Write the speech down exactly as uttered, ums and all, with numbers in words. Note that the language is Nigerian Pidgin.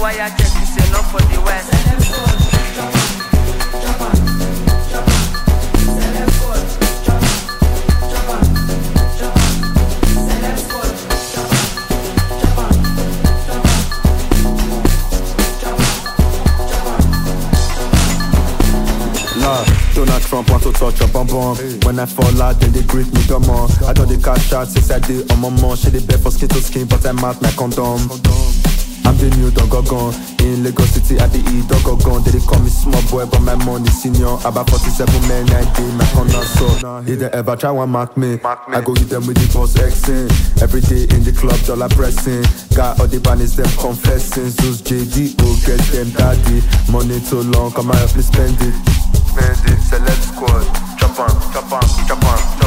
why I check you say not for the west. Donald Trump want to touch up on bomb. When I fall out, then they greet me, come on. I don't the cash out since I did on my mom. She the bed for skin to skin, but I'm out my condom. I'm the new Dogogon in Lagos City at the E Dogogon. They call me small boy, but my money senior. About forty-seven men I did my corner. So if they ever try one mark me, I go hit them with the boss Xing. Every day in the club, dollar pressing. Got all the banners, them confessing. Zeus J D O, get them daddy. Money too long, come on, please spend it. Spend it, select squad. Chop on, chop on, chop on.